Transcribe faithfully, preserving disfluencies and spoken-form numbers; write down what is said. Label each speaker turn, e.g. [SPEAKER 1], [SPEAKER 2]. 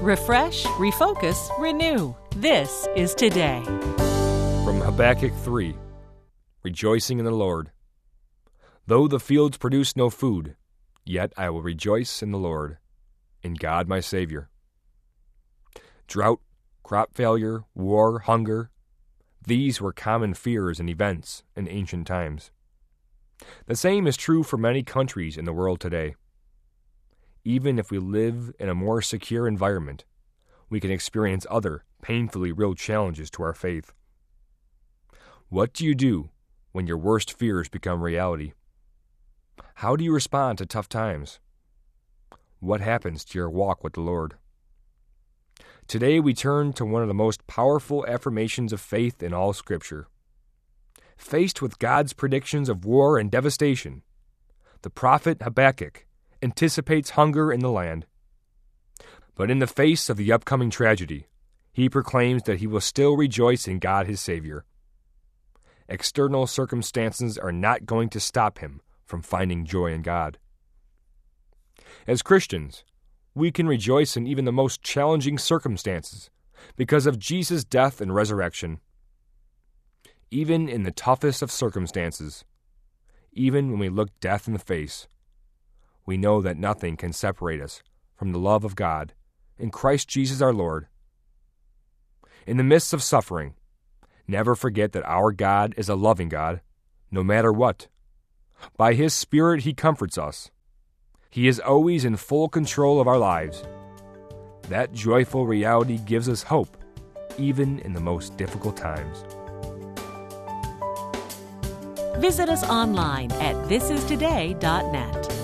[SPEAKER 1] Refresh, refocus, renew. This is Today.
[SPEAKER 2] From Habakkuk three, Rejoicing in the Lord. Though the fields produce no food, yet I will rejoice in the Lord, in God my Savior. Drought, crop failure, war, hunger, these were common fears and events in ancient times. The same is true for many countries in the world today. Even if we live in a more secure environment, we can experience other, painfully real challenges to our faith. What do you do when your worst fears become reality? How do you respond to tough times? What happens to your walk with the Lord? Today we turn to one of the most powerful affirmations of faith in all Scripture. Faced with God's predictions of war and devastation, the prophet Habakkuk anticipates hunger in the land. But in the face of the upcoming tragedy, he proclaims that he will still rejoice in God his Savior. External circumstances are not going to stop him from finding joy in God. As Christians, we can rejoice in even the most challenging circumstances because of Jesus' death and resurrection. Even in the toughest of circumstances, even when we look death in the face, we know that nothing can separate us from the love of God in Christ Jesus our Lord. In the midst of suffering, never forget that our God is a loving God, no matter what. By His Spirit He comforts us. He is always in full control of our lives. That joyful reality gives us hope, even in the most difficult times.
[SPEAKER 1] Visit us online at this is today dot net.